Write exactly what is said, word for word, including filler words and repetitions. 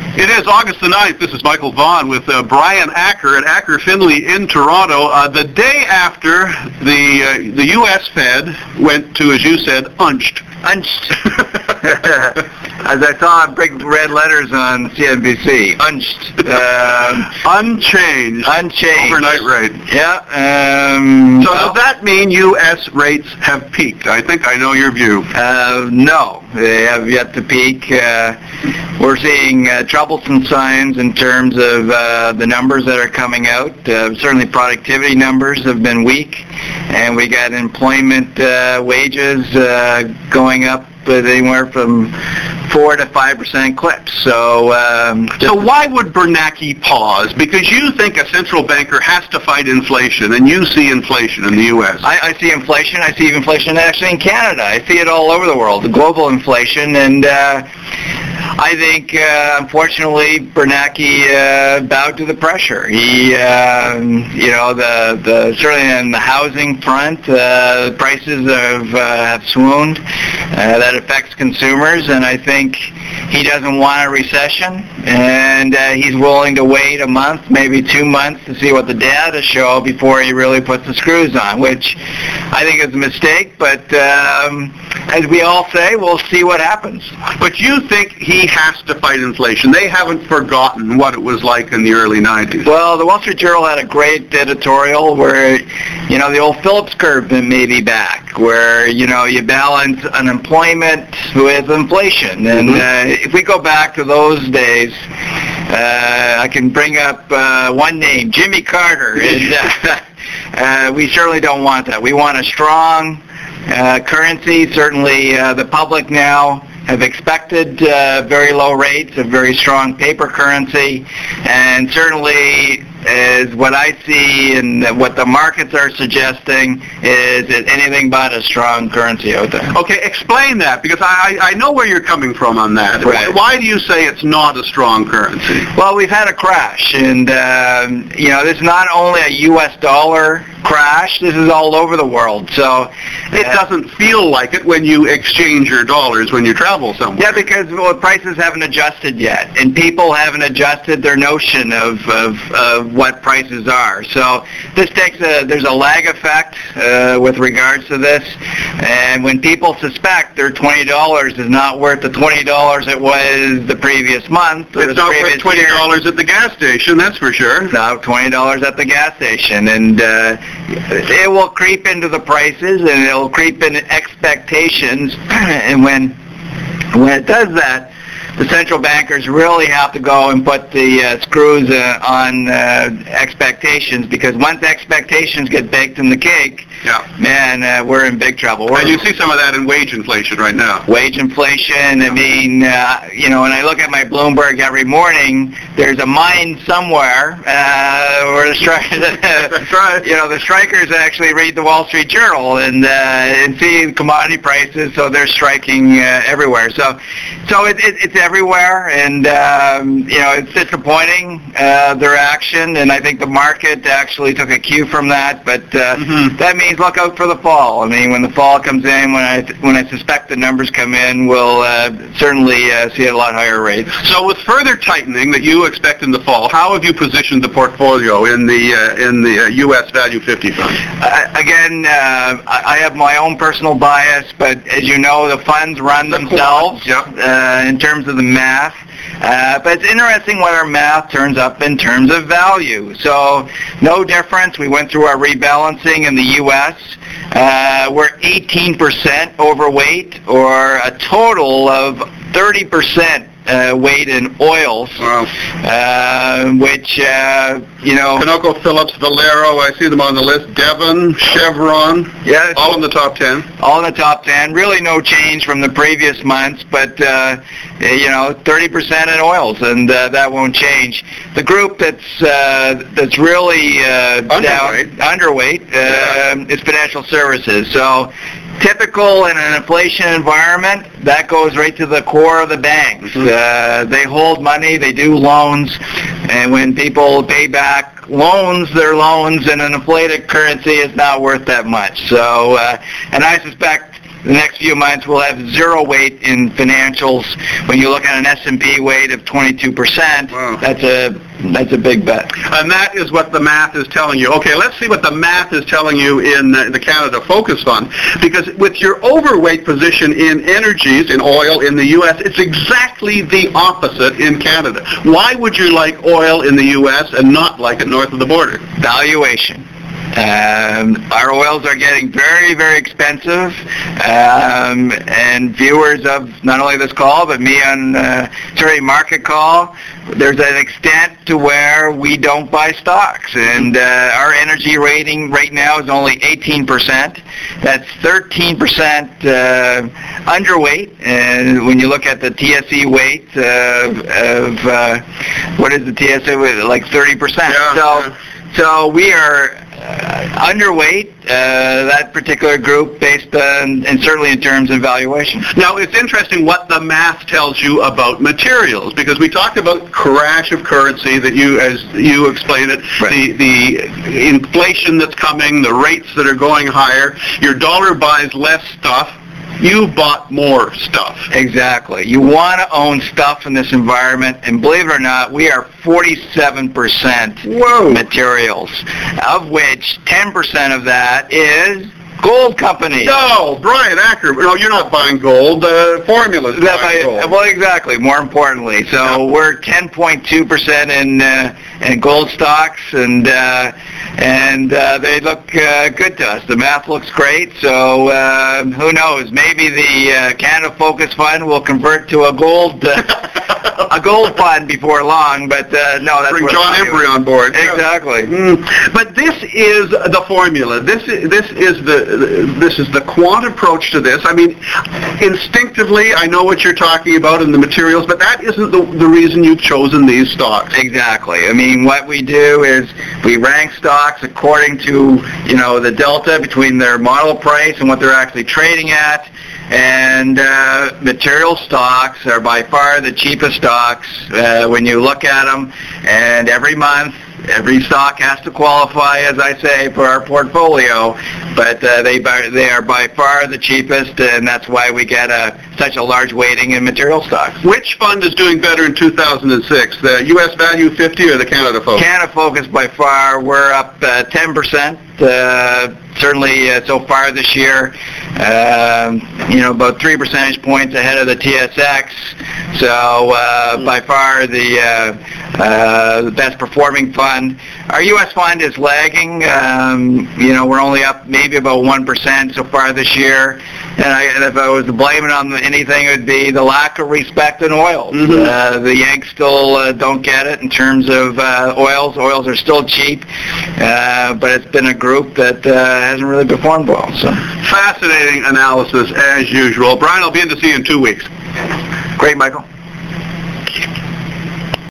It is August the ninth. This is Michael Vaughn with uh, Brian Acker at Acker Finley in Toronto. Uh, the day after the uh, the U S Fed went to, as you said, unched. Unched. As I saw in big red letters on C N B C. Unched. Uh, Unchanged. Unchanged. Overnight rate. Yeah. Um, so does that mean U S rates have peaked? I think I know your view. Uh, no, they have yet to peak. Uh, we're seeing uh, troublesome signs in terms of uh, the numbers that are coming out. Uh, certainly productivity numbers have been weak, and we got employment uh, wages uh, going up with anywhere from four to five percent clips. So, um, so why would Bernanke pause? Because you think a central banker has to fight inflation, and you see inflation in the U S. I, I see inflation. I see inflation actually in Canada. I see it all over the world, the global inflation, and uh, I think, uh, unfortunately, Bernanke uh, bowed to the pressure. He, uh, you know, the, the certainly on the housing front, uh, prices have, uh, have swooned. Uh, that affects consumers, and I think he doesn't want a recession, and uh, he's willing to wait a month, maybe two months, to see what the data show before he really puts the screws on, which I think is a mistake, but um, as we all say, we'll see what happens. But you think he has to fight inflation? They haven't forgotten what it was like in the early nineties. Well, the Wall Street Journal had a great editorial where, you know, the old Phillips curve may be back, where, you know, you balance unemployment with inflation. And uh, if we go back to those days, uh, I can bring up uh, one name, Jimmy Carter. And, uh, uh, we certainly don't want that. We want a strong uh, currency. Certainly uh, the public now have expected uh, very low rates, a very strong paper currency, and certainly is what I see and what the markets are suggesting is anything but a strong currency out there. Okay, explain that, because I, I know where you're coming from on that. Right. Why do you say it's not a strong currency? Well, we've had a crash, and um, you know, this is not only a U S dollar crash, this is all over the world. So it uh, doesn't feel like it when you exchange your dollars when you travel somewhere. Yeah, because well, prices haven't adjusted yet, and people haven't adjusted their notion of, of, of what prices are. So this takes a, there's a lag effect uh, with regards to this, and when people suspect their twenty dollars is not worth the twenty dollars it was the previous month, or it's the not previous worth twenty dollars year, at the gas station, that's for sure. No, twenty dollars at the gas station, and uh, it will creep into the prices, and it will creep into expectations, and when when it does that, the central bankers really have to go and put the uh, screws uh, on uh, expectations, because once expectations get baked in the cake, yeah. man, uh, we're in big trouble. We're and you see some of that in wage inflation right now. Wage inflation, I mean, uh, you know, when I look at my Bloomberg every morning, there's a mine somewhere uh, where the strikers, That's right. you know, the strikers actually read the Wall Street Journal and uh, and see commodity prices, so they're striking uh, everywhere. So, so it, it, it's everywhere, and um, you know, it's disappointing, uh, their action, and I think the market actually took a cue from that. But uh, mm-hmm. that means look out for the fall. I mean, when the fall comes in, when I when I suspect the numbers come in, we'll uh, certainly uh, see a lot higher rates. So, with further tightening that you expect in the fall, how have you positioned the portfolio in the uh, in the uh, U S Value fifty fund? Uh, again, uh, I have my own personal bias, but as you know, the funds run themselves yep. uh, in terms of the math. Uh, but it's interesting what our math turns up in terms of value. So no difference. We went through our rebalancing in the U S. Uh, we're eighteen percent overweight, or a total of thirty percent uh, weight in oils, wow. uh, which, uh, you know... ConocoPhillips, Valero, I see them on the list. Devon, Chevron, yeah, all in the top ten. All in the top ten. Really no change from the previous months, but, uh, you know, thirty percent in oils, and uh, that won't change. The group that's uh, that's really uh, underweight, down, underweight uh, yeah. is financial services. So typical in an inflation environment, that goes right to the core of the banks. Mm-hmm. Uh, they hold money, they do loans, and when people pay back loans, their loans in an inflated currency is not worth that much. So, uh, and I suspect the next few months we'll have zero weight in financials. When you look at an S and P weight of twenty-two percent, wow. that's a that's a big bet. And that is what the math is telling you. Okay, let's see what the math is telling you in the Canada Focus Fund, because with your overweight position in energies, in oil in the U S, it's exactly the opposite in Canada. Why would you like oil in the U S and not like it north of the border? Valuation. Um, our oils are getting very, very expensive, um, and viewers of not only this call, but me on uh, Surrey Market Call, there's an extent to where we don't buy stocks, and uh, our energy rating right now is only eighteen percent. That's thirteen percent uh, underweight, and when you look at the T S E weight uh, of, uh, what is the T S E weight, like thirty percent. Yeah, so, yeah. so we are Uh, underweight uh, that particular group, based on, and certainly in terms of valuation. Now, it's interesting what the math tells you about materials, because we talked about crash of currency that you, as you explained it, right. the, the inflation that's coming, the rates that are going higher, your dollar buys less stuff. You bought more stuff. Exactly. You want to own stuff in this environment, and believe it or not, we are forty-seven percent Whoa. materials, of which ten percent of that is gold companies. No, Brian Acker. No, you're not buying gold. Uh, Formulas That buying I, gold. well, exactly. More importantly, so Yeah. we're ten point two percent in uh, in gold stocks, and uh, and uh, they look uh, good to us. The math looks great. So uh, who knows? Maybe the uh, Canada Focus Fund will convert to a gold uh, a gold fund before long. But uh, no, that's Bring what John I'm Embry on board. Exactly. Mm. But this is the formula. This is, this is the this is the quant approach to this. I mean, instinctively, I know what you're talking about in the materials, but that isn't the, the reason you've chosen these stocks. Exactly. I mean, what we do is we rank stocks according to, you know, the delta between their model price and what they're actually trading at. And uh, material stocks are by far the cheapest stocks uh, when you look at them. And every month, every stock has to qualify, as I say, for our portfolio. But uh, they they are by far the cheapest, and that's why we get a, such a large weighting in material stocks. Which fund is doing better in two thousand six, the U S Value fifty or the Canada Focus? Canada Focus by far. We're up uh, ten percent. Uh, certainly uh, so far this year, um, you know, about three percentage points ahead of the T S X. So uh, by far the uh, uh, the best performing fund. Our U S fund is lagging. Um, you know, we're only up maybe about one percent so far this year. And, I, and if I was to blame it on anything, it would be the lack of respect in oils. Mm-hmm. Uh, the Yanks still uh, don't get it in terms of uh, oils. Oils are still cheap, uh, but it's been a group that uh, hasn't really performed well. So Fascinating analysis as usual. Brian, I'll be in to see you in two weeks. great, Michael.